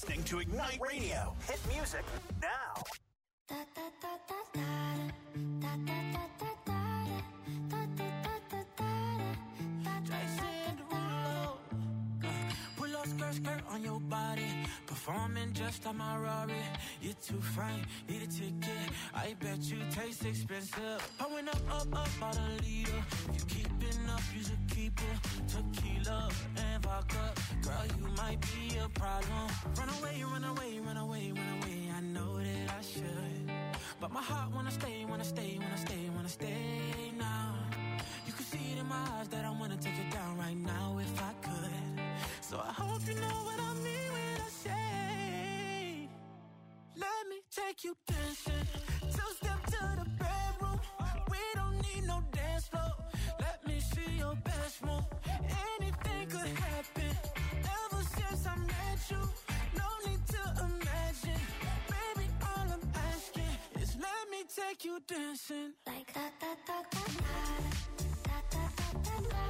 listening to Ignite Radio. Hit music now. Pull up skirt on your body, performing just like my Rari. You're too fine, need a ticket. I bet you taste expensive. Pouring up about a liter. If you keeping up, you should keep it. Tequila and vodka, girl, you might be a problem. Run away, run away, run away, run away. I know that I should, but my heart wanna stay, wanna stay, wanna stay, wanna stay now. You can see it in my eyes that I wanna take it down right now if I could. So I hope you know what I mean when I say, let me take you dancing. Two-step to the bedroom. We don't need no dance floor. Let me see your best move. Anything could happen. Ever since I met you, no need to imagine. Baby, all I'm asking is let me take you dancing. Like da da da da da da da da da da.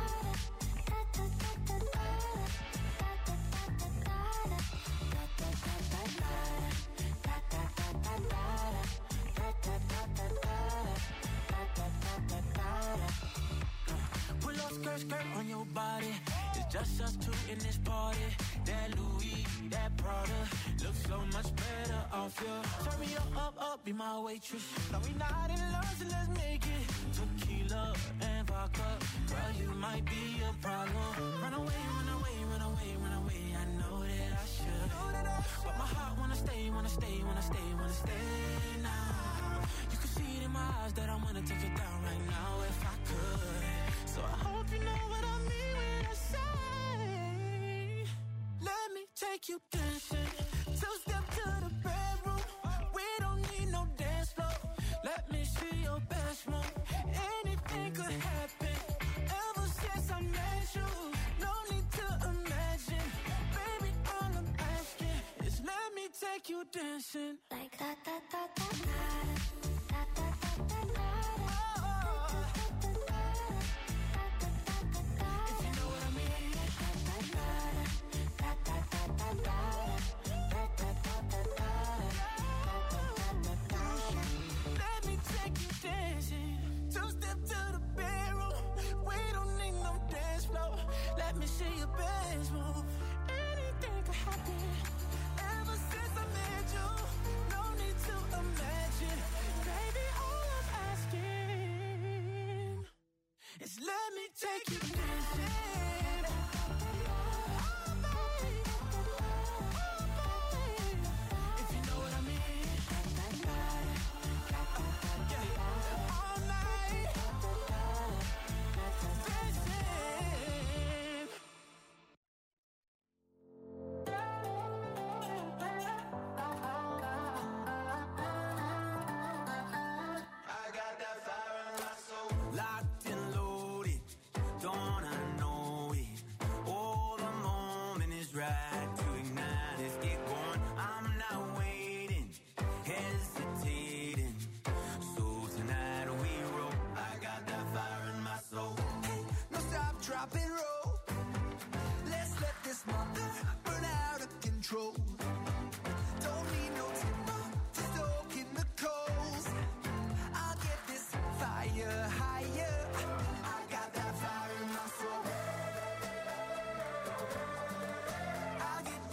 Pull up skirt on your body. It's just us two in this party. That Louis, that Prada looks so much better off you. Turn me up, be my waitress. Now we not in love, so let's make it. Tequila and vodka, girl, you might be a problem. Run away, run away, run away, run away. I know that I should, but my heart wanna stay, wanna stay, wanna stay, wanna stay now. You can see it in my eyes that I wanna take it down right now if I could. So I hope you know what I mean when I say, let me take you dancing. Two-step to the bedroom. We don't need no dance floor. Let me see your best move. Anything could happen. Ever since I met you, no need to imagine. Baby, all I'm asking is let me take you dancing. Like da da da da da da da da da da. If you know what I mean. Da da da da da da da da da da. Let me take you dancing. Two-step to the bedroom. We don't need no dance floor. Let me see your best move. Anything could happen. Ever since I met you, no need to imagine. Baby, all I'm asking is let me take you dancing. If you know what I mean. Yeah. All night. Dancing. Locked and loaded, don't I know it? Oh, the moment is right to ignite. Let's get going. I'm not waiting, hesitating. So tonight we roll. I got that fire in my soul. Hey, no stop, drop and roll. Let's let this mother burn out of control. Don't need no timber to stoke in the coals. I'll get this fire higher. I got that fire in my soul. I'll get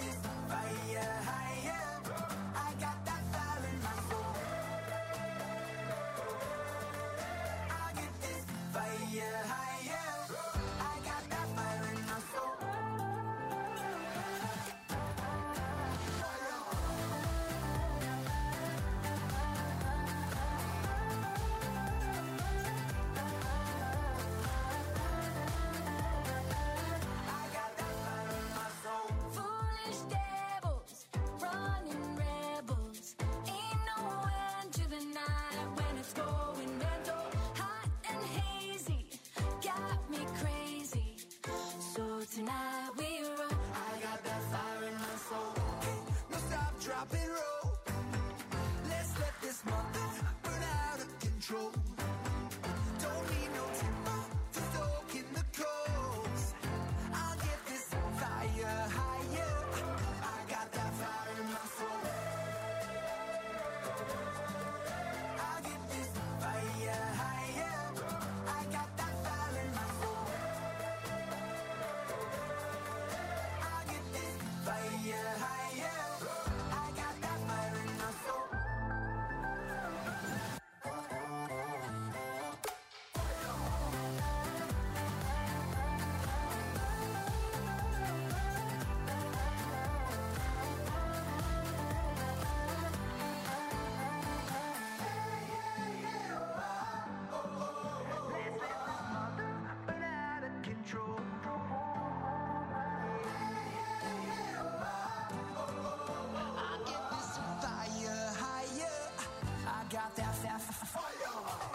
got that fire.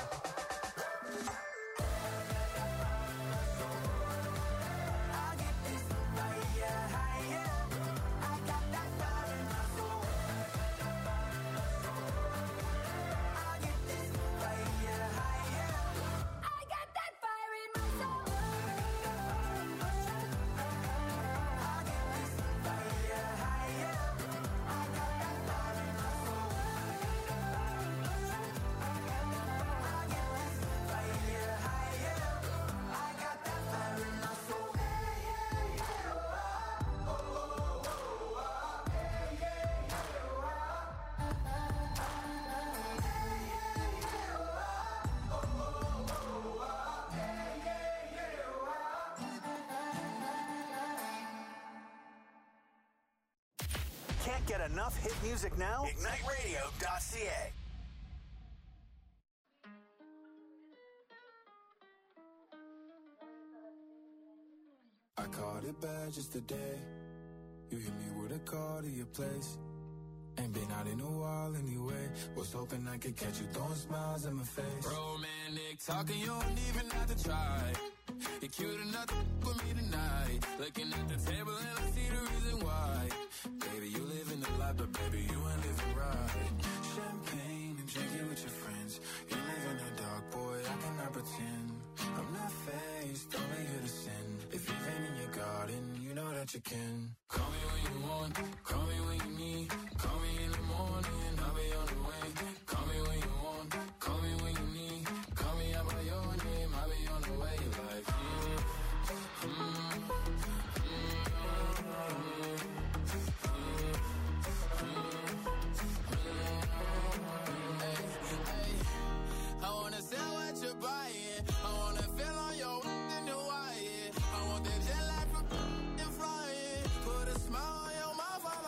Can't get enough hit music now? IgniteRadio.ca. I caught it bad just today. You hit me with a call to your place. Ain't been out in a while anyway. Was hoping I could catch you throwing smiles in my face. Romantic talking, you don't even have to try. You're cute enough to with me tonight. Looking at the table and I see the reason why. Baby, you live in the life, but baby, you ain't living right. Champagne and drinking with your friends. You live in the dark, boy, I cannot pretend. I'm not faced, only here to sin. If you've been in your garden, you know that you can. Call me when you want, call me when you need. Call me in the morning, I'll be on the way. Call me when you want, call me when you need. Call me out by your name, I'll be on the way. Like, I wanna sell what you're buying. I wanna feel on your in the wire. I want that jet lag from and flying. Put a smile on your mouth while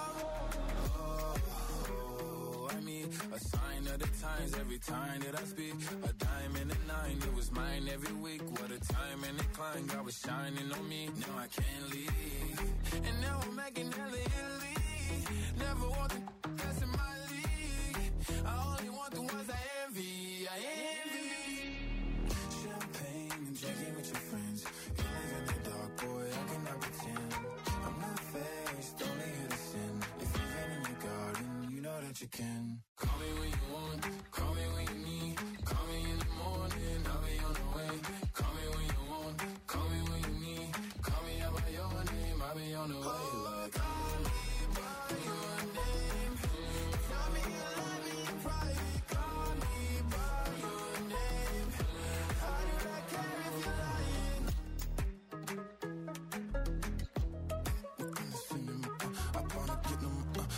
I'm I mean, a sign of the times every time that I speak. A dime and a nine, it was mine every week. What a time and a climb, God was shining on me. Now I can't leave. And now I'm making hella Italy. Never want the best in my league. I only want the ones I envy. I envy. Champagne and drinking with your friends. You live in the dark, boy, I cannot pretend. I'm not faced, only here to sin. If you've been in your garden, you know that you can. Call me when you want, call me when you need. Call me in the morning, I'll be on the way. Call me when you want, call me when you need. Call me out by your name, I'll be on the way. Like, call me by your name. Tell me you love me in private. Call me by your name. How did I care if you're lying? I wanna get them,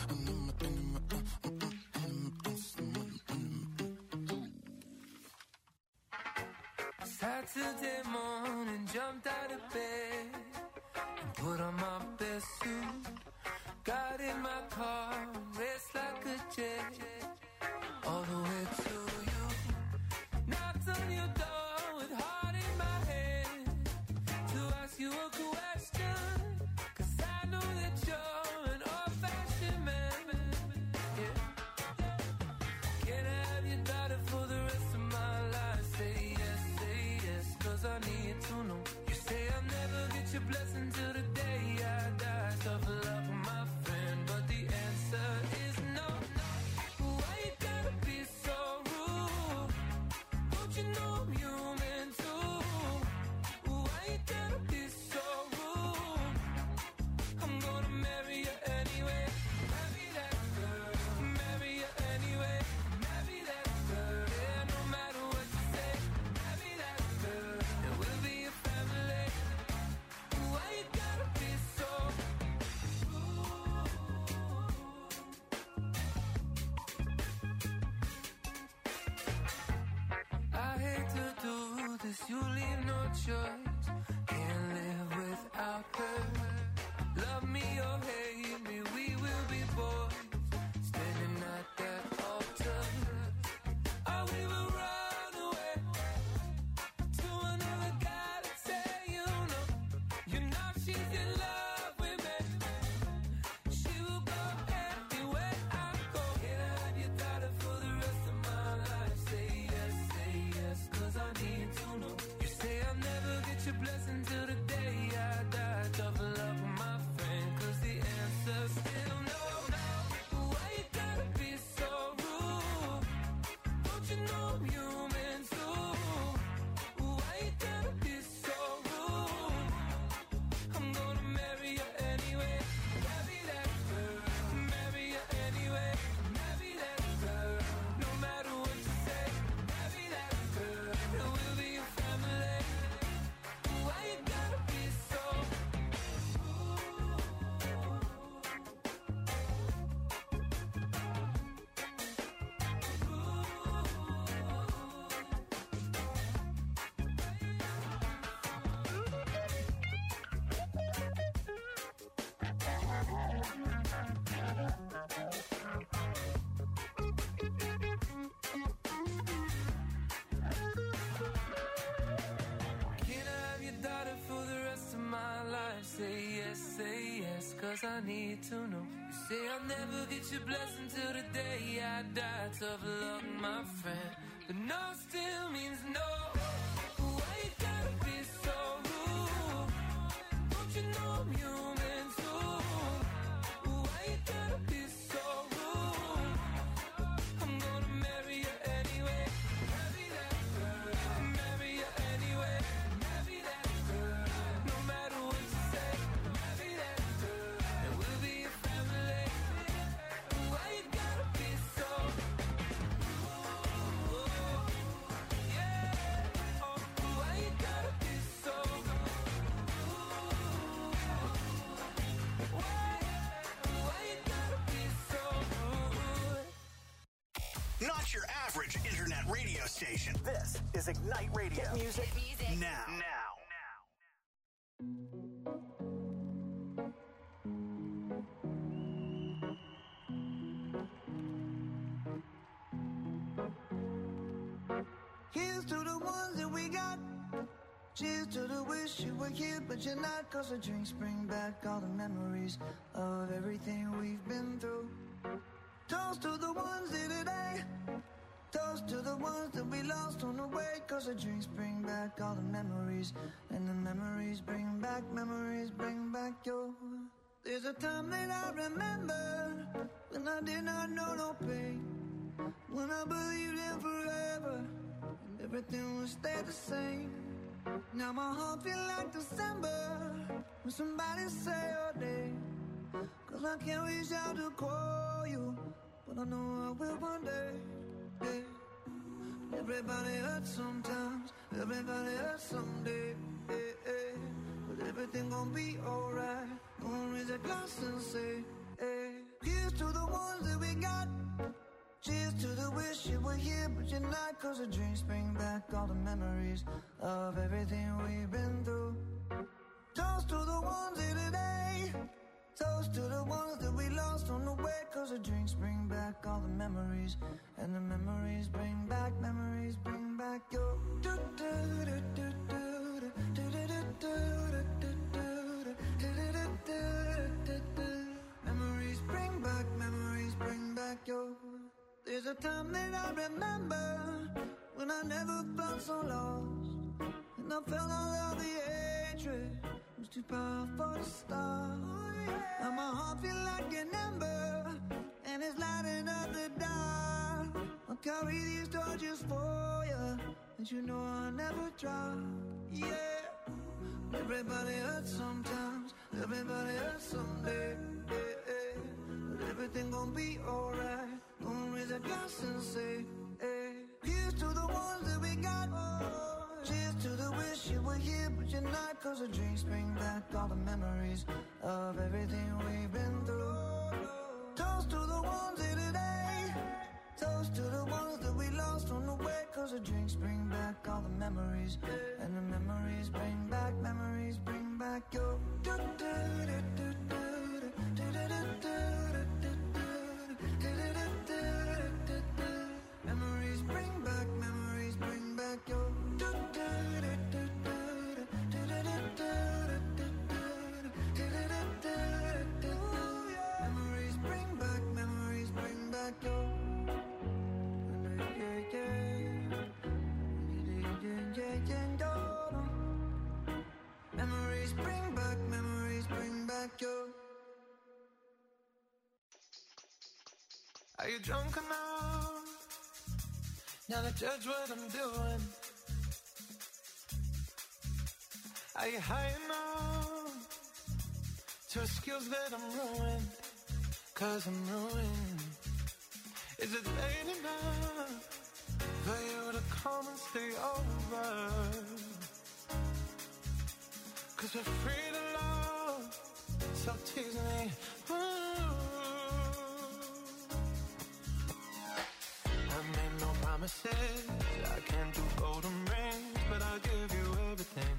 Saturday morning, jumped out of bed and put on my best suit. Got in my car, raced like a jet, all the way to you. Knocked on your door with heart in my head to ask you a question, 'cause I know that you're an old-fashioned man. Yeah. Can I have your daughter for the rest of my life? Say yes, 'cause I need to know. You say I'll never get your blessing till the day I die. Tough luck, my friend, but the answer is no. Why you gotta be so rude? Don't you know I'm human too? Why you gotta be so rude? I'm gonna marry you anyway. Marry that girl. Marry you anyway. Marry that girl. Yeah, no matter what you say. Marry that girl. And we'll be a family. Why you gotta be so rude? I hate to do this, you leave no choice. Can't live without her. Love me or hate me, we will be boys. Standing at that altar. I will run away to another guy that say you know she's in love with me. She will go anywhere I go. Can I have your daughter for the rest of my life? you know I'm human too? Why you gotta be so rude? I'm gonna marry you anyway. Marry that girl. Marry you anyway. Marry that girl. No matter what you say. Marry that girl. And we'll be a family. Why you gotta be so Can I have your daughter for the rest of my life? Say yes, cause I need to know. You say I'll never get your blessing till the day I die. Tough luck, my friend, but no still means no. Why you gotta be so rude? Don't you know I'm human too? Why you gotta be so rude? I'm gonna marry you anyway. Marry that girl. Marry you anyway. Marry that girl. No matter what you say. Marry that girl. And we'll be a family. Why you gotta be so yeah. Oh, why you gotta be so why you gotta be so rude? Not your average internet radio station. This is Ignite Radio. Hit music now. Here's to the ones that we got. Cheers to the wish you were here, but you're not. Cause the drinks bring back all the memories of everything we've been through. Toast to the ones here today. Toast to the ones that we lost on the way. Cause the drinks bring back all the memories. And the memories bring back your. There's a time that I remember when I did not know no pain. When I believed in forever and everything would stay the same. Now my heart feel like December when somebody say your name. Cause I can't reach out to call you, but I know I will one day. Yeah. Everybody hurts sometimes, everybody hurts someday. Yeah, yeah. But everything gon' be alright. Gonna raise a glass and say, hey. Here's to the ones that we got. Cheers to the wish you were here, but you're not. Cause the drinks bring back all the memories of everything we've been through. Toast to the ones here today. Toast to the ones that we lost on the way. Cause the drinks bring back all the memories. And the memories bring back your. Memories bring back your. There's a time that I remember when I never felt so lost. And I felt all of the hatred was too powerful to stop. Now my heart feel like an ember and it's lighting up the dark. I'll carry these torches for you, and you know I'll never drop. Yeah. Everybody hurts sometimes, everybody hurts someday. Yeah, yeah. But everything gon' be alright. Gonna raise a glass and say, hey. Here's to the ones that we got. Cheers to the wish you were here, but you're not. Cause the drinks bring back all the memories of everything we've been through. Toast to the ones here today. Toast to the ones that we lost on the way. Cause the drinks bring back all the memories. And the memories bring back your. Memories bring back your. Memories bring back your. Memories bring back your. Are you drunk enough Now to judge what I'm doing. Are you high enough to excuse that I'm ruined? 'Cause I'm ruined. Is it late enough for you to come and stay over? 'Cause we're free to love, so tease me. I made no promises, I can't do golden rings, but I'll give you everything.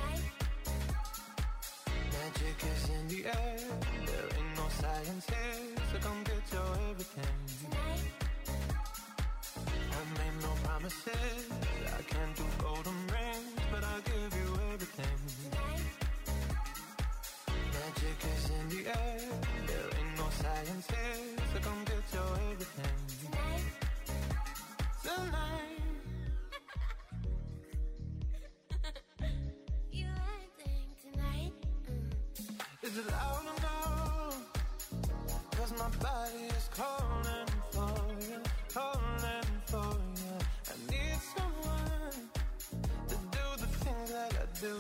Magic is in the air, there ain't no science here, so come get your everything. I made no promises, I can't do golden rings, but I'll give you everything. Magic is in the air, there ain't no science here, so come get your everything. Tonight. You acting tonight? Is it loud enough? 'Cause my body is calling for you, calling for you. I need someone to do the things that I do.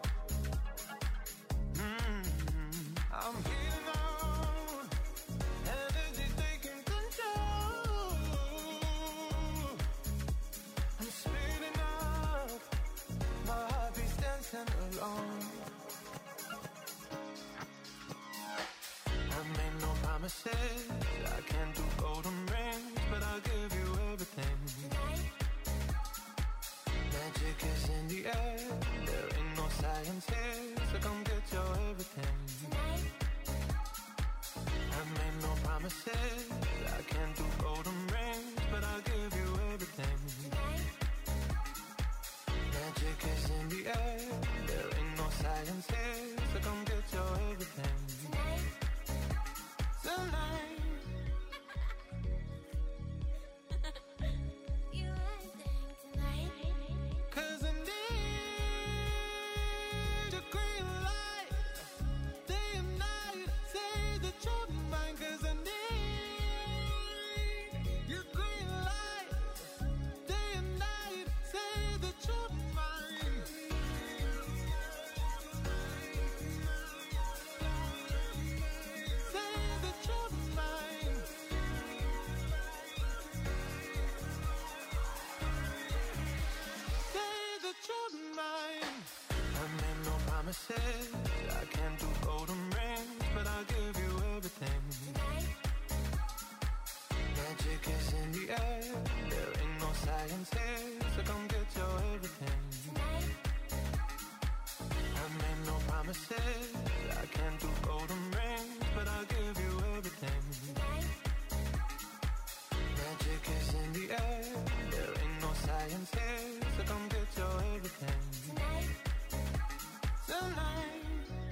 I'm heating on, energy taking control. I'm speeding up, my heart beats dancing alone. I made no promises, I can't do golden rings, but I'll give you everything. Magic is in the air, there ain't no science here, so come get your everything. I made no promises, I can't do golden rings, but I'll give you everything. Magic is in the air, there ain't no science here, so come get your everything. Tonight. You acting tonight? 'Cause I need your green light, day and night, say that you're mine. 'Cause I need your green light, day and night, say that you're mine. Say that you're mine. Say that you're mine. I made no promises, I can't do golden rings, but I'll give you everything. Magic is in the air, there ain't no science here, so come get your everything. I made no promises, I can't do golden rings, but I'll give you everything. Magic is in the air, there ain't no science here, so come get your everything. Tonight.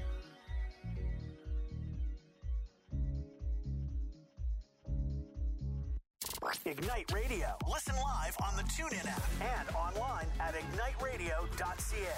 Ignite Radio. Listen live on the TuneIn app and online at igniteradio.ca.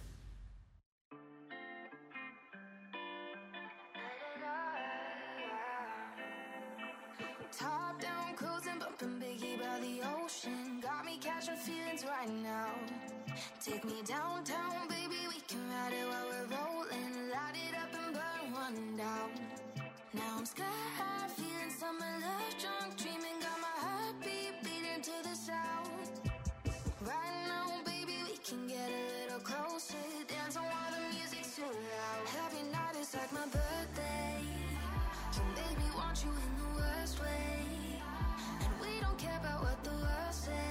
Top down, cruising, bumping Biggie by the ocean. Got me catching feelings right now. Take me downtown, baby, we can ride it while we're rolling. Light it up and burn one down. Now I'm sky high, feeling summer love, drunk, dreaming, got my heartbeat beating to the sound. Right now, baby, we can get a little closer. Dancing while the music's too loud. Every night is like my birthday. And baby, want you in the worst way. And we don't care about what the world say.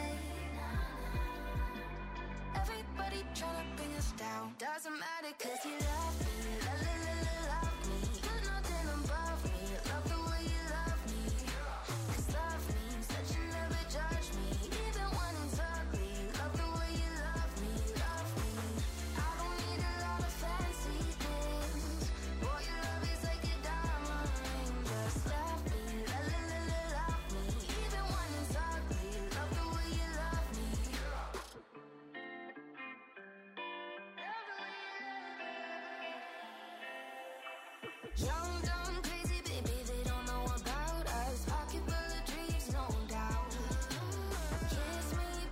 Everybody tryna bring us down. Doesn't matter 'cause you love me. Love me. You're nothing above me. Love the way you love me. 'Cause love means that you never judge me. Even when it's ugly. Love the way you love me. Love me. I don't need a lot of fancy things. Boy, your love is like a diamond ring. Just love me. Love me. Even when it's ugly. Love the way you love me. Young, dumb, crazy, baby, they don't know about us. Pocket full of dreams, no doubt. Kiss me,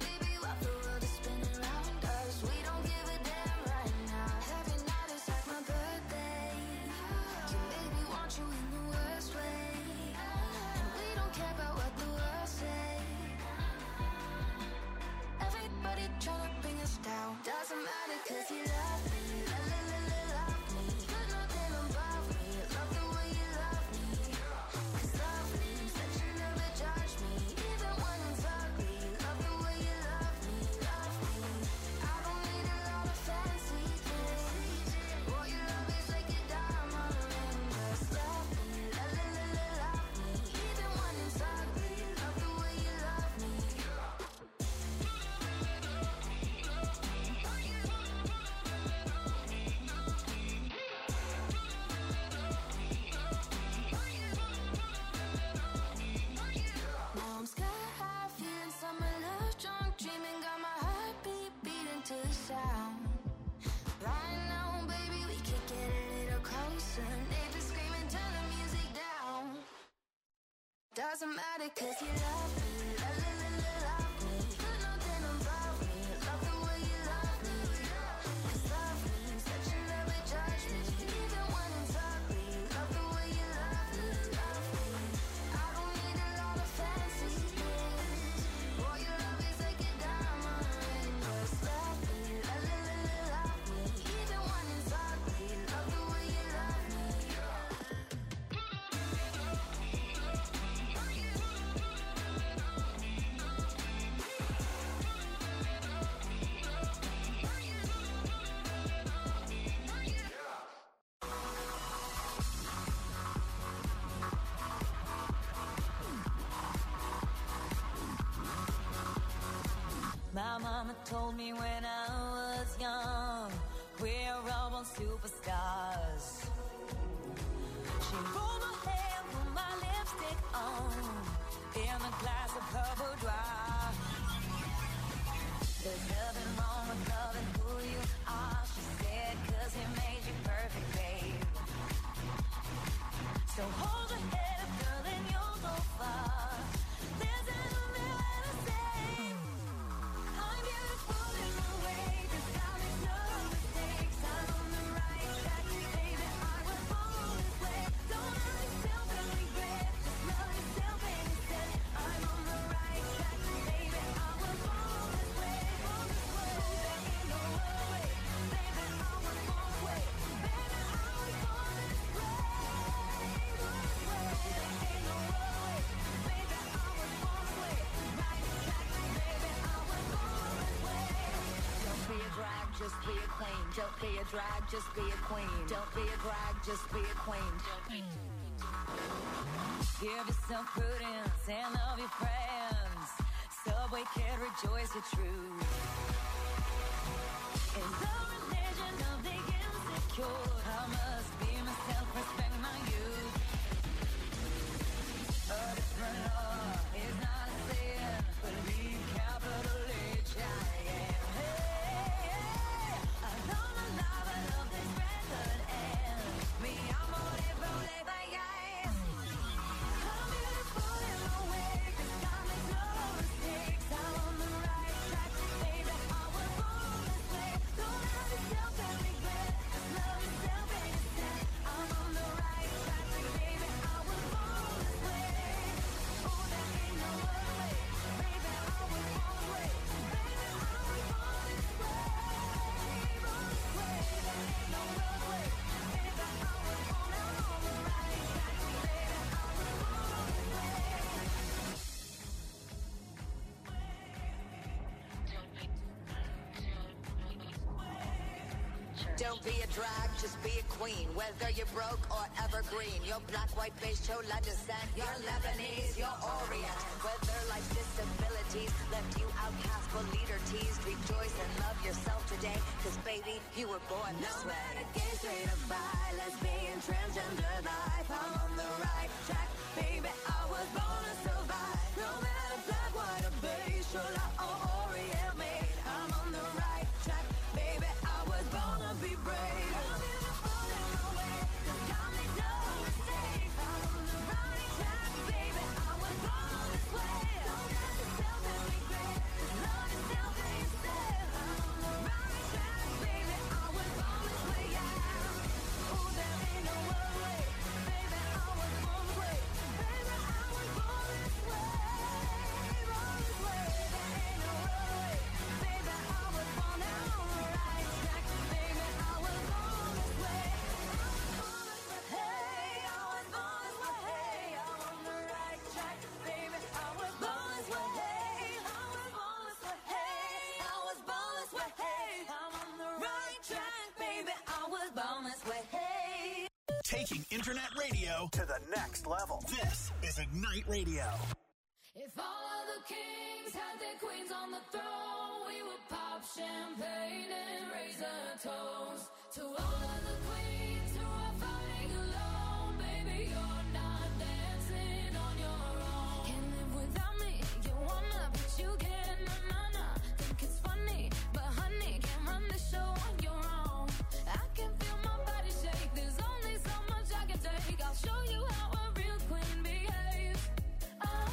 automatic, 'cause you love me, love me. There's nothing about me, love the way you love me. 'Cause love me, such a never judge me. Even when it's ugly, love the way you love me, love me. I don't need a lot of fancy things. All you love is like a diamond ring. Just love me, love me. Even when it's ugly, love the way you love me. My mama told me when I was young, we're all born superstars. She rolled my hair, put my lipstick on, in a glass of her boudoir. There's nothing wrong with loving who you are, she said, 'cause he made you perfect, babe. So hold your head up, girl, and you'll go far. There's another way to say I'm beautiful in my way, 'cause God makes no mistakes. I'm on the right track, baby, I was born this way. Don't hurt yourself and regret, just love yourself and instead. I'm on the right track, baby, I was born this way, born this way. There ain't no other way, baby, I was born this way. Baby, I was born this way, born this way. There ain't no other way, baby, I was born this way. Right track, baby, I was born this way. Don't be a drag, just be a queen. Don't be a drag, just be a queen. Don't be a drag, just be a queen. Give yourself prudence and love your friends. Subway kid, rejoice your truth. In the religion of the insecure, I must be myself, respect my youth. A different law is not a sin, believe capital H, I am. Hey, I know my life, I love this record, and me, I'm on it, roll it, yes. I'm beautiful in my way, 'cause God makes no mistakes. I'm on the right track, baby, I was born this way. Don't have yourself and regret, just love yourself and instead. I'm on the right track, baby, I was born this way. Oh, there ain't no other way, baby, I was born this way. Baby, I was born this way, born this way. There ain't no other way, baby, I was born. I'm on the right track, baby, I was born this way. Don't be a drag, just be a queen. Whether you're broke or evergreen, you're black, white, beige, chola descent, you're Lebanese, you're Orient. Whether life's disabilities left you outcast but leader teased, rejoice and love yourself today, 'cause baby, you were born this way. No matter gay, straight or bi, lesbian, transgender life, I'm on the right track, baby, I was born to survive. No matter black, white or beige, chola or Orient made, I'm on the right track, baby, I was born to be brave. I'm beautiful in my way, 'cause God makes no mistakes. I'm on the right track, baby, I was born this way. Don't have yourself and regret, just love yourself and instead. I'm on the right track, baby, I was born this way, yeah. Oh, there ain't no other way, baby, I was born this way. Baby, I was born this way, born this way. There ain't no other way, baby, I was born. I'm on the right track, baby, I was born this way. Hey, I was born this way. Hey, I'm on the right track, baby, I was born this way. Hey, I was born this way. Hey, I was born this way. Hey, I'm on the right track, baby, I was born this way. Hey. Taking internet radio to the next level. This is Ignite Radio. If all of the kings had their queens on the throne, we would pop champagne and raise a toast to all of the queens who are fighting alone. Baby, you're not dancing on your own. Can't live without me, you wanna, but you can't. Na. Think it's funny, but honey, can't run the show on your own. I can feel my body shake, there's only so much I can take. I'll show you how a real queen behaves.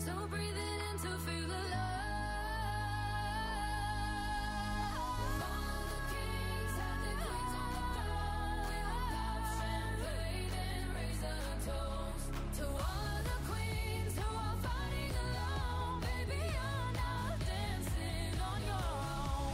So breathe it in to feel the love. All the kings have their queens on the throne. We will pop champagne and raise a toast to all of the queens who are fighting alone. Baby, you're not dancing on your own.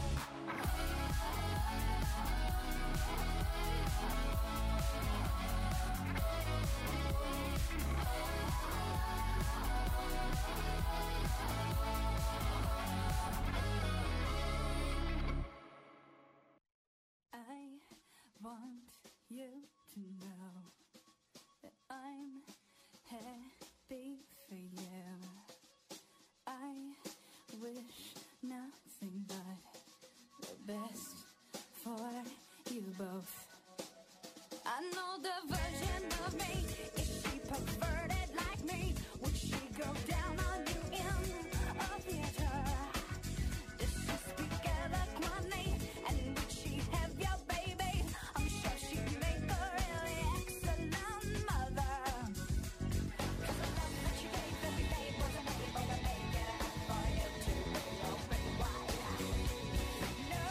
I want you to know that I'm happy for you. I wish nothing but the best for you both. I know the version of me, if she perverted like me, would she go down on you in a theater? Does she speak eloquently, and would she have your baby? I'm sure she'd make a really excellent mother. 'Cause the love that she gave every day wasn't able to make it enough for you to be open wide. No.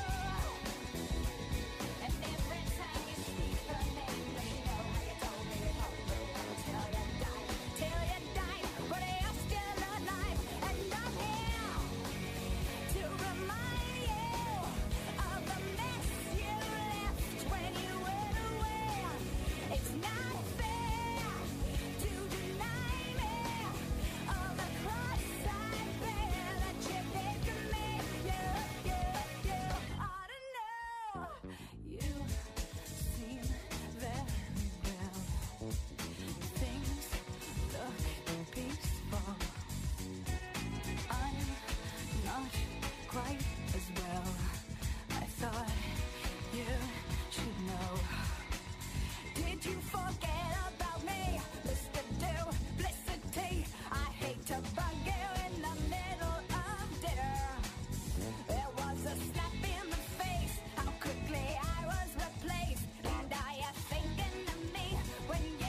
And every time you speak her name, does she know how you told me it all till you died? Till you died, but you're still alive, and I'm here to remind you of the mess you left when you went away. It's not fair to deny me of the cross I bear that you gave to me. You ought to know. You seem very well. Things look peaceful. I'm not quite as well. I thought you should know. Did you forget about me, Mr. Duplicity? I hate to bug you in the middle of dinner. There was a slap in the face, how quickly I was replaced. And are you thinking of me when you...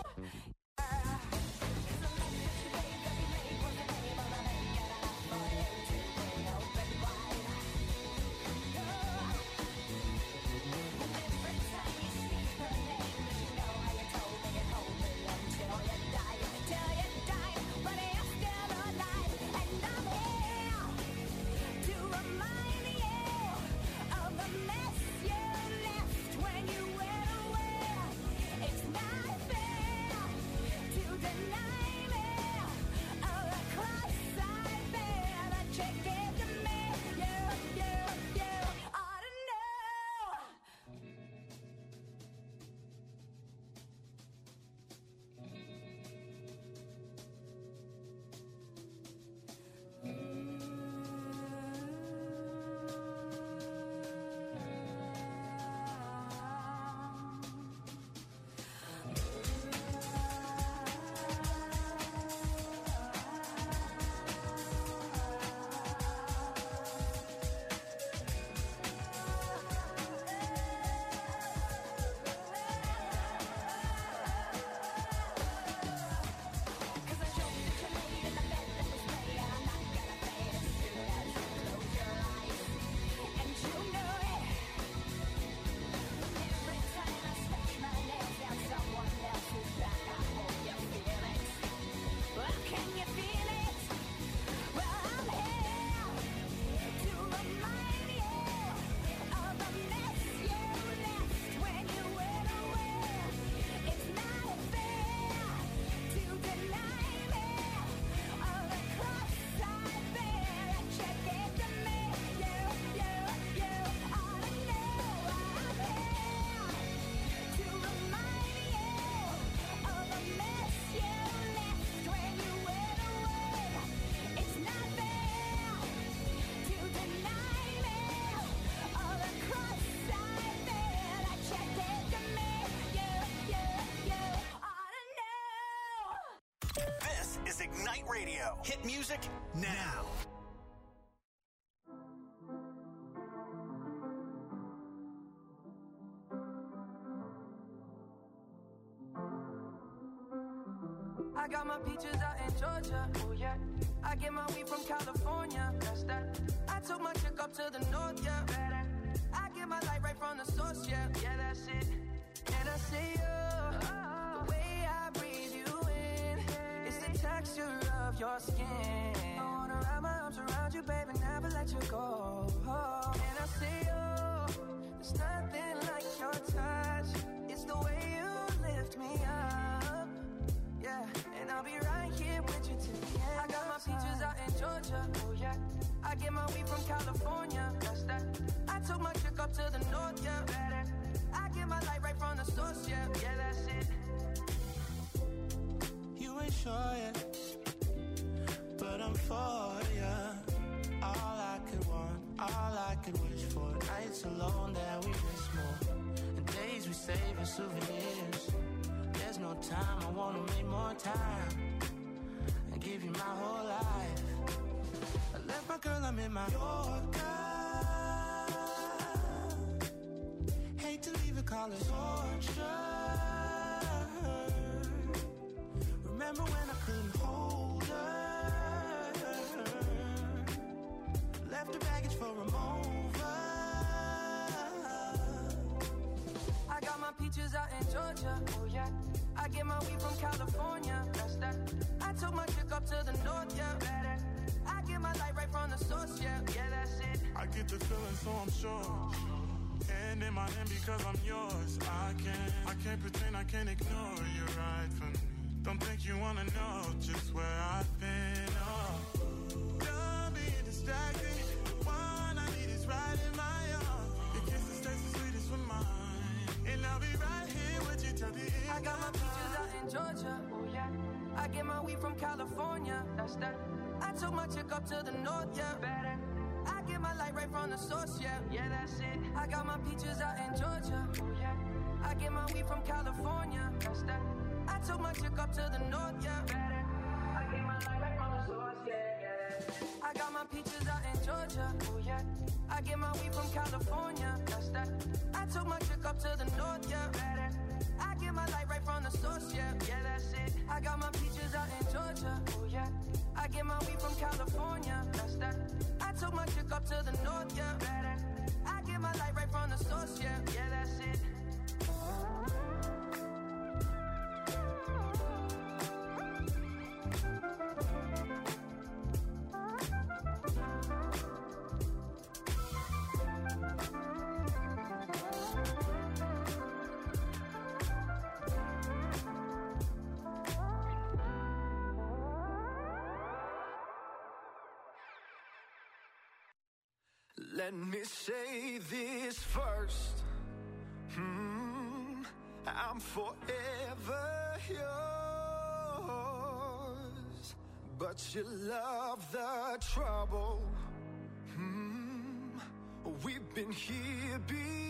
Ignite Radio. Hit music now. I got my peaches out in Georgia, oh yeah. took my chick up to the north, yeah. I get my light right from the source, yeah. Yeah, that's it. And I say, the way I breathe you in, it's the texture of your skin. I wanna wrap my arms around you, baby, never let you go. And I say, there's nothing like your touch. It's the way you lift me up, yeah. And I'll be right here with you till the end. I got my peaches out in Georgia, oh yeah. I get my weed from California, that's that. I took my chick up to the north, yeah. I get my light right from the source, yeah. Yeah, that's it. You ain't sure yet, but I'm for ya. All I could want, all I could wish for. Nights alone that we miss more, and days we save as souvenirs. There's no time, I wanna make more time and give you my whole life. I left my girl, I'm in my Yorker. Hate to leave it, call it torture. Remember when I couldn't hold her? Left her baggage for a mover. I got my peaches out in Georgia, oh yeah. I get my weed from California, that's that. I took my chick up to the north, yeah. I get my light right from the source, yeah. Yeah, that's it. I get the feeling, so I'm sure. And in my hand because I'm yours. I can't pretend, I can't ignore you right from me. Don't think you wanna know just where I've been. Oh, done being distracted. One I need is right in my arms. Your kisses taste the sweetest with mine, and I'll be right here with you till the end. I got my peaches out in Georgia, oh yeah. I get my weed from California, that's that. I took my chick up to the north, yeah. I get my light right from the source, yeah. Yeah, that's it. I got my peaches out in Georgia, oh yeah. I get my weed from California, that's that. I took my chick up to the north, yeah. I get my light right from the source, yeah. I got my peaches out in Georgia, oh yeah. I get my weed from California, that's that. I took my chick up to the north, yeah. I get my light right from the source, yeah. Yeah, that's it. I got my peaches out in Georgia, oh yeah. I get my weed from California, that's that. I took my chick up to the north, yeah. I get my light right from the source, yeah. Yeah, that's it. Let me say this first. I'm forever yours, but you love the trouble. We've been here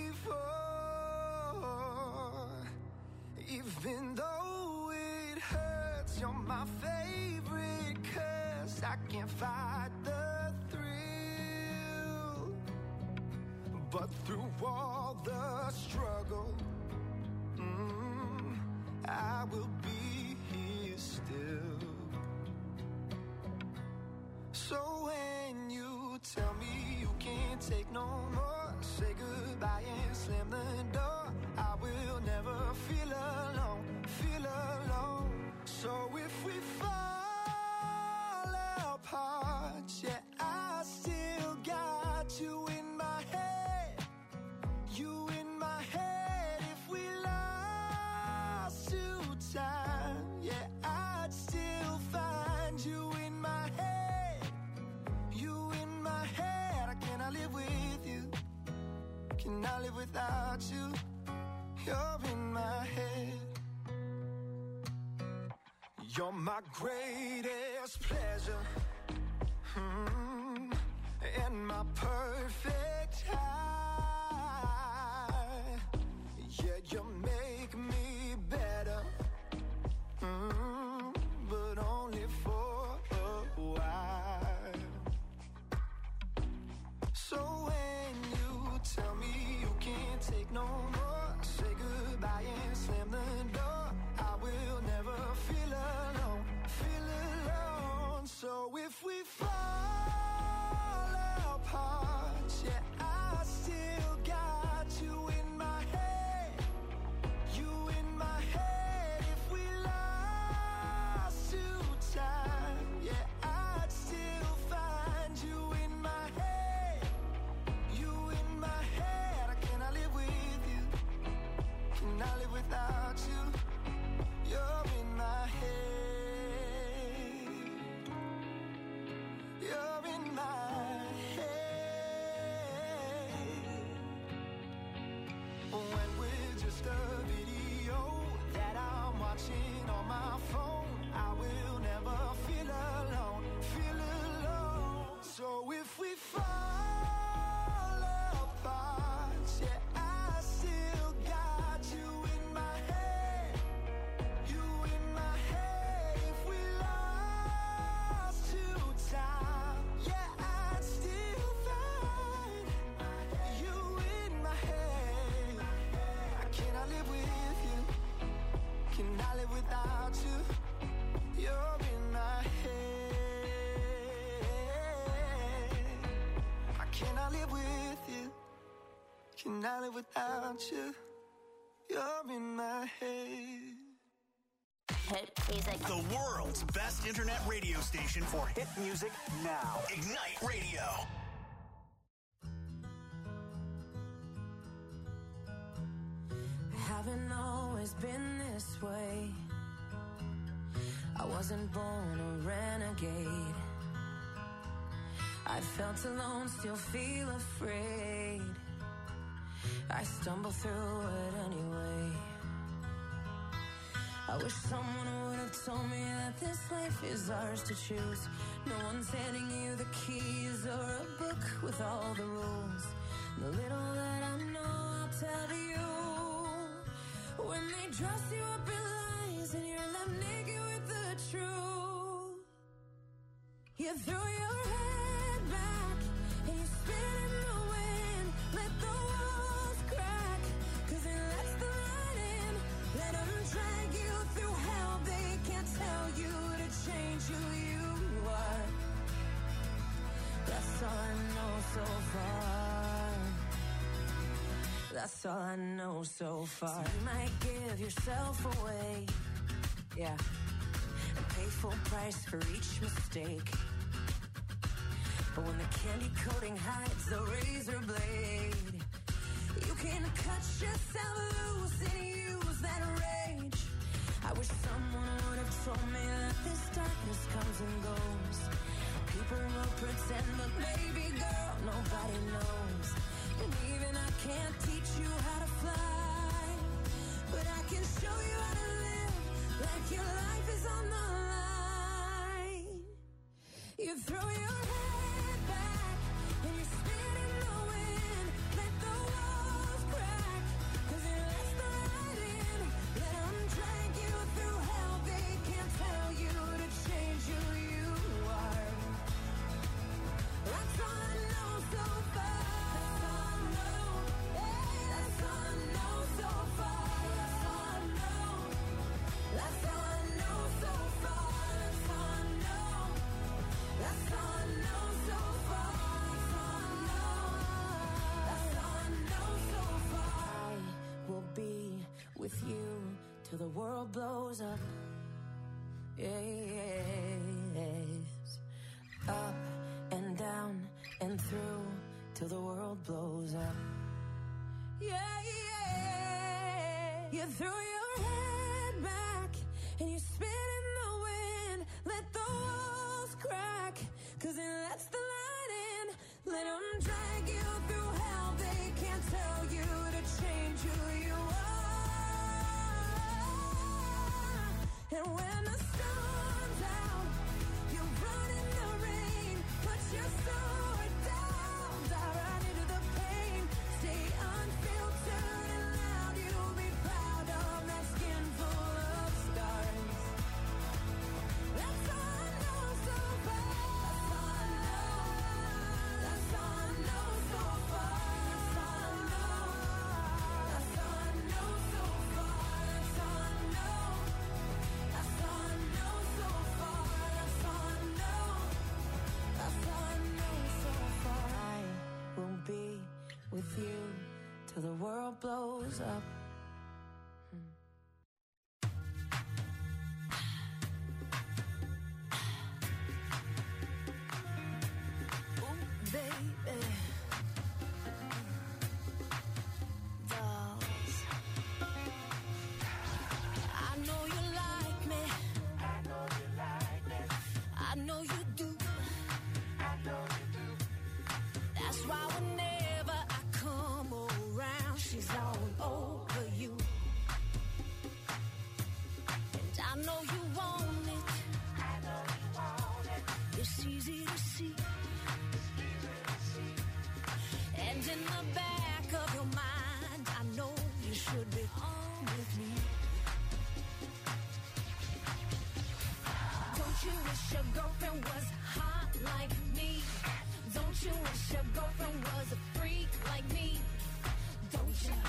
before. Even though it hurts, you're my favorite curse. I can't fight the thrill, but through all the struggle, I will be here still. So when you tell me you can't take no more, say goodbye and slam the door. I will never feel alone, feel alone. So if we fall apart, yeah, I still got you in my head, you in my head. If we lost to time, yeah, I'd still find you in my head, you in my head. I cannot live with you, cannot live without you. You're in my head. You're my greatest pleasure, and my perfect high. Yeah, you make me better, but only for a while. So when you tell me you can't take no more, say goodbye and slam the door. I will never feel alone, feel alone. So if can I live without you? You're in my head. Hit music. The world's best internet radio station for hit music now. Ignite Radio. I haven't always been this way. I wasn't born a renegade. I felt alone, still feel afraid. I stumble through it anyway. I wish someone would have told me that this life is ours to choose. No one's handing you the keys or a book with all the rules. The little that I know, I'll tell to you. When they dress you up in lies and you're left naked with the truth, you throw your head back and you spin in the wind. Let the walls crack, 'cause it lets the light in. Let them drag you through hell. They can't tell you to change who you are. That's all I know so far. That's all I know so far. So you might give yourself away, yeah, and pay full price for each mistake. But when the candy coating hides the razor blade, you can cut yourself loose and use that rage. I wish someone would have told me that this darkness comes and goes. People will pretend, but baby girl, nobody knows. And even I can't teach you how to fly, but I can show you how to live like your life is on the line. You throw your head back and you spin in the wind. Let the walls crack, 'cause it lets the light in. Let them drag you through hell. They can't tell you to change who you are. That's all I know so far. That's all I know. Hey, that's all I know so far. That's all I know. That's all I know so far. That's all I know. That's all I know so far. That's all I know. That's all I know so far. I will be with you till the world blows up. Yes. Up and down and through till the world blows up. Yeah, yeah. You throw your head back and you spin in the wind. Let the walls crack, 'cause it lets the light in. Let them drag you through hell. They can't tell you to change who you are. And when the sun's out, you run in the rain. Put your sword down, dive right into the pain. Stay unfiltered and loud. You'll be proud of that skin full of scars. That's all I know so far. That's all I know. That's all I know so far. That's all I know. That's all I know so far. That's all I know. That's all I know so far. That's all I know. That's all I know so far. I will be with you till the world blows up. Ooh, baby. Dolls. I know you like me. I know you like me. I know you do. I know you do. That's why whenever I come around, she's all over you. And I know you want it. I know you want it. It's easy to see. And in the back of your mind, I know you should be on with me. Don't you wish your girlfriend was hot like me? Don't you wish your girlfriend was a freak like me? Don't you?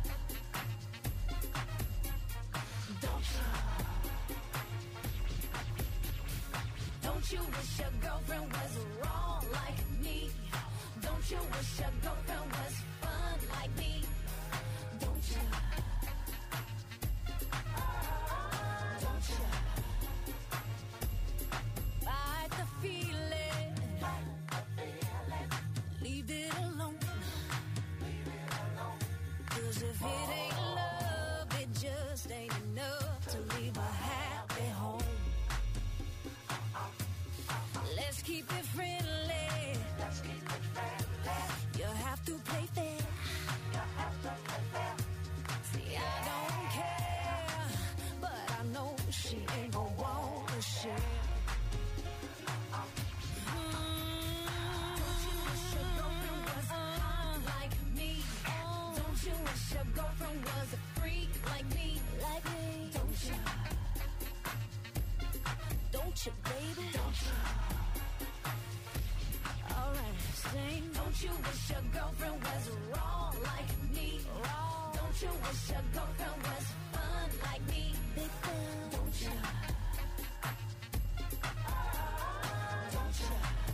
Don't you? Don't you wish your girlfriend was raw like me? Don't you wish your girlfriend was fun like me? keep it friendly. Let's keep it friendly. You have to play fair. You have to play fair. See, I don't care, but I know she ain't gon' wanna share. Don't you wish your girlfriend was hot like me? Don't you wish your girlfriend was a freak like me? Like me? Don't you? Don't you, baby? Don't you? Alright, sing. Don't you wish your girlfriend was raw like me? Raw. Don't you wish your girlfriend was fun like me? Big fun. Don't you? Don't you?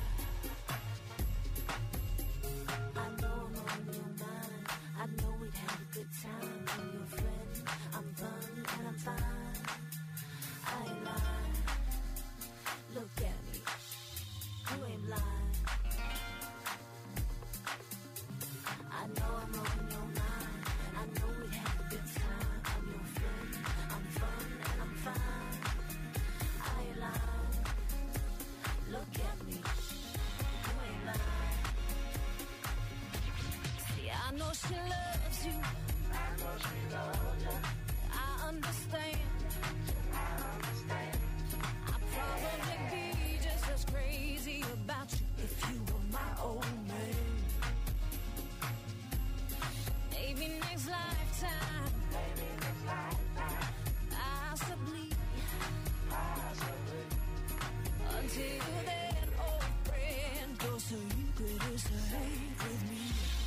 I know I'm on your mind. I know we'd have a good time. I'm your friend. I'm fun and I'm fine. I ain't lying. Look at me. You ain't lying. I know I'm on your mind. I know we'd have a good time. I'm your friend. I'm fun and I'm fine. I ain't lying. Look at me. You ain't lying. See, I know she loves you. I know she loves you. I understand. I understand. I'd probably be just as crazy about you if you were my old man. Maybe next lifetime. Maybe next lifetime. Possibly. Until then, old friend, go so you could associate with me.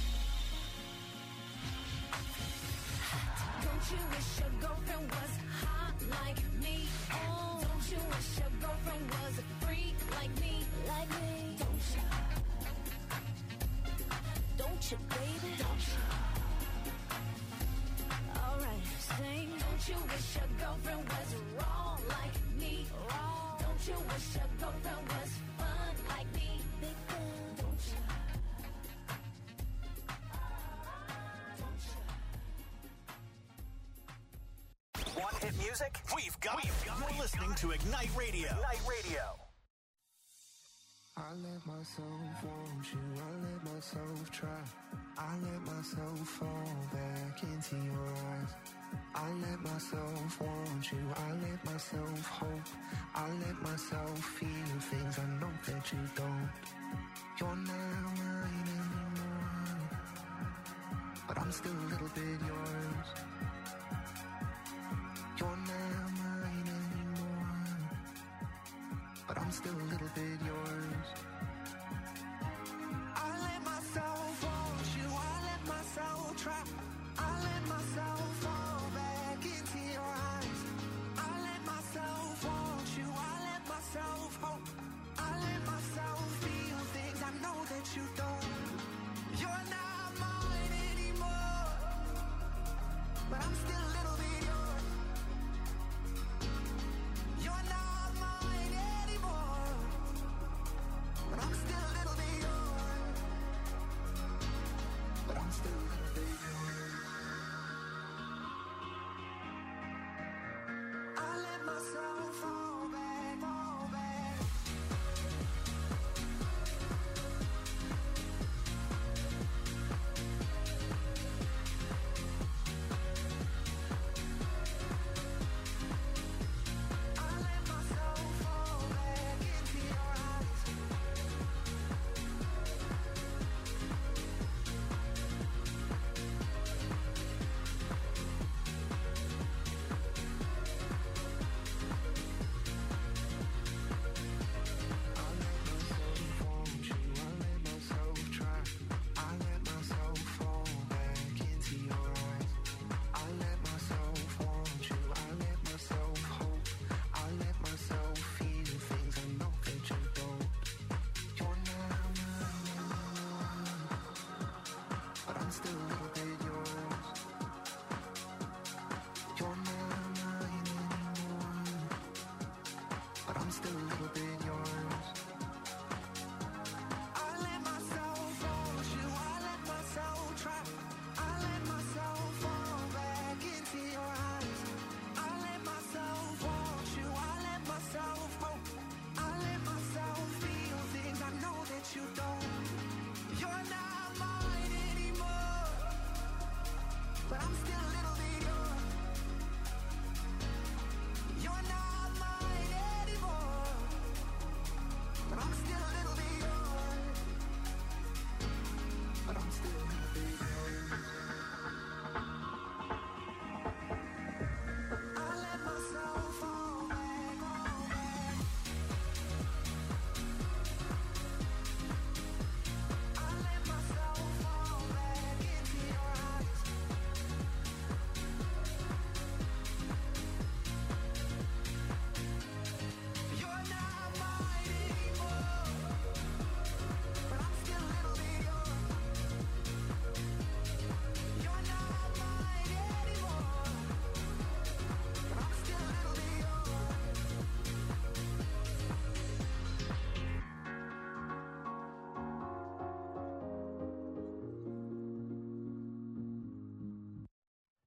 Don't you wish your girlfriend was hot like me? Don't you wish your girlfriend was a freak like me? Like me? Don't you? Don't you, baby? Don't you? Alright, sing. Don't you wish your girlfriend was raw like me? Raw. Don't you wish your girlfriend was fun like me? Big fun. Don't you? Don't you? Want hit music? We've got it. You're listening to Ignite Radio. Ignite Radio. I let myself want you, I let myself try. I let myself fall back into your eyes. I let myself want you, I let myself hope. I let myself feel things I know that you don't. You're not mine anymore, but I'm still a little bit yours. You're not mine anymore, but I'm still a little bit yours. I let myself want you, I let myself try. I let myself fall back into your eyes. I let myself want you, I let myself hope. I let myself feel things I know that you don't. You're not mine anymore,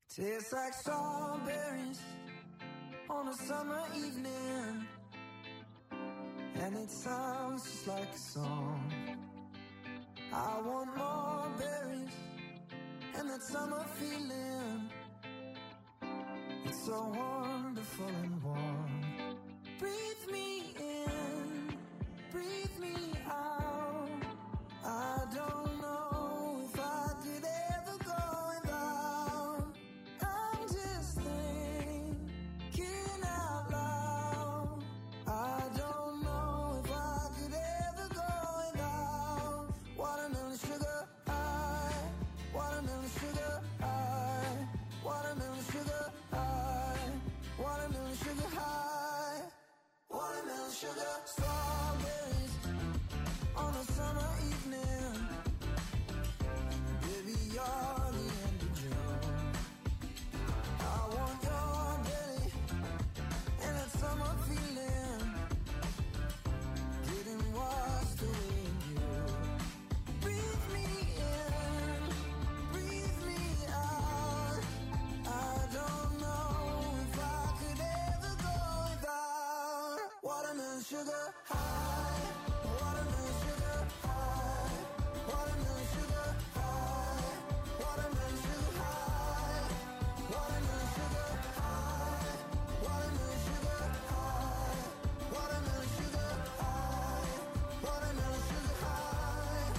Tastes like strawberries on a summer evening, and it sounds just like a song. I want more berries and that summer feeling. It's so wonderful and warm. Breathe me in, breathe me out. I don't know if I could ever go without. I'm just thinking out loud. I don't know if I could ever go without. Watermelon sugar high, watermelon sugar high, watermelon sugar high, watermelon sugar high, watermelon sugar. Strawberries on a summer evening. Baby, you're the end of June. I want your belly and that summer feeling, getting washed away in you. Breathe me in, breathe me out. I don't know if I could ever go without. Watermelon sugar high, watermelon sugar high, watermelon sugar high, watermelon sugar high, watermelon sugar high, watermelon sugar high, watermelon sugar high, watermelon sugar high.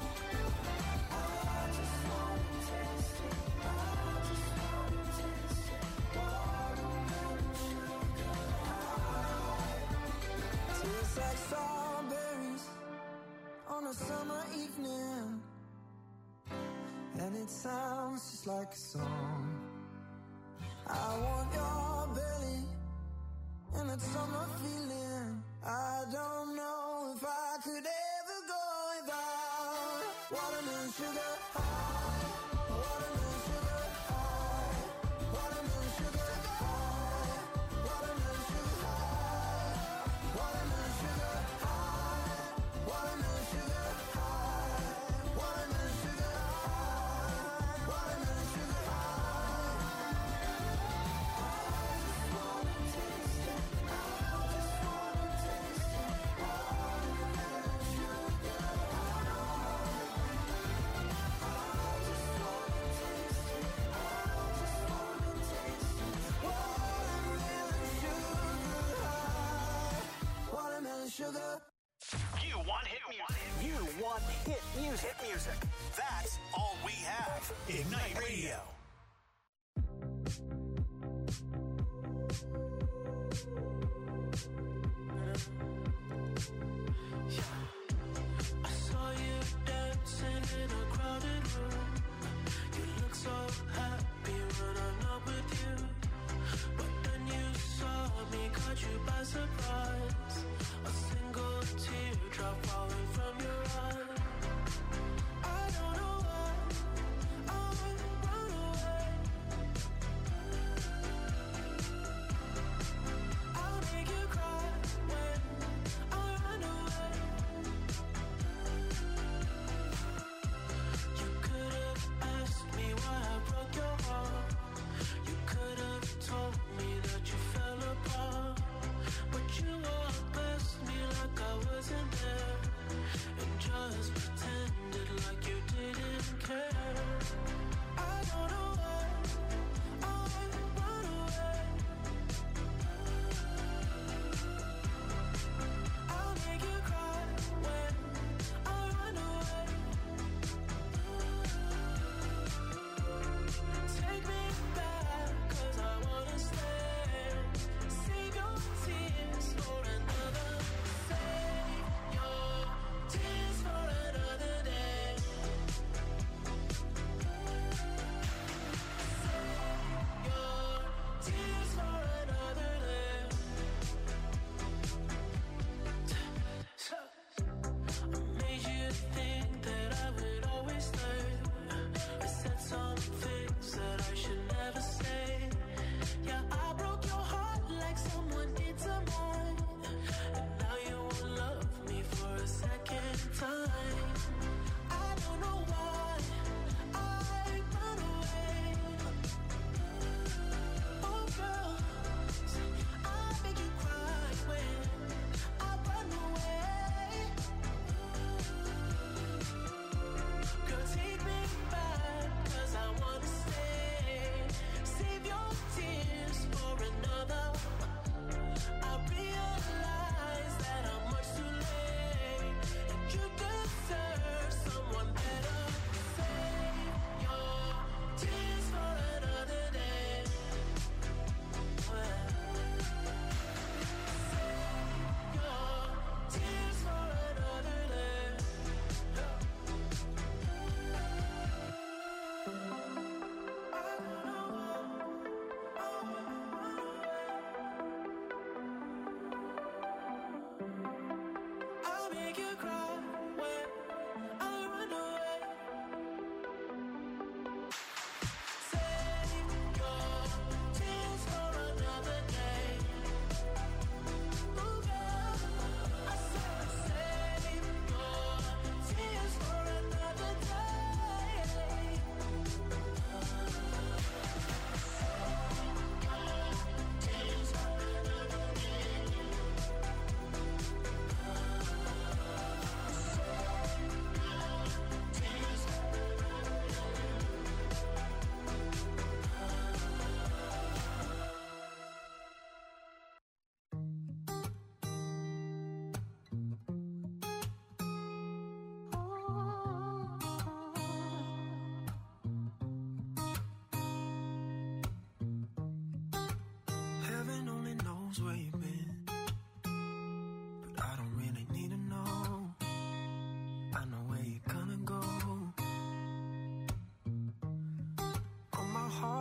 I just wanna taste it, I just wanna taste it. Watermelon sugar high. Tastes like strawberries on a summer evening, and it sounds just like a song. I want your belly and that summer feeling. I don't know if I could ever go without. Watermelon sugar high, watermelon sugar high, watermelon sugar high, watermelon sugar high, watermelon sugar high, watermelon sugar high, watermelon sugar high, watermelon sugar high. I just wanna taste it, I just wanna taste it. Watermelon sugar high. I just wanna taste it, I just wanna taste it. Watermelon sugar high, watermelon sugar. You want hit music. You want hit music. Hit music. That's all we have. Ignite Radio. I saw you dancing in a crowded room. You look so happy when I'm not with you. But then you saw me, caught you by surprise. A single teardrop falling from your eye. I don't know why I run away. I'll make you cry when I run away.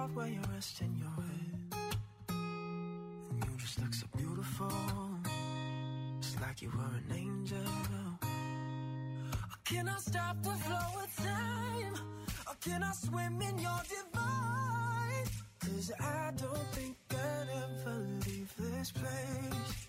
spot where you're resting your head. And you just look so beautiful, just like you were an angel. Can I stop the flow of time? Or can I swim in your divine? 'Cause I don't think I'd ever leave this place.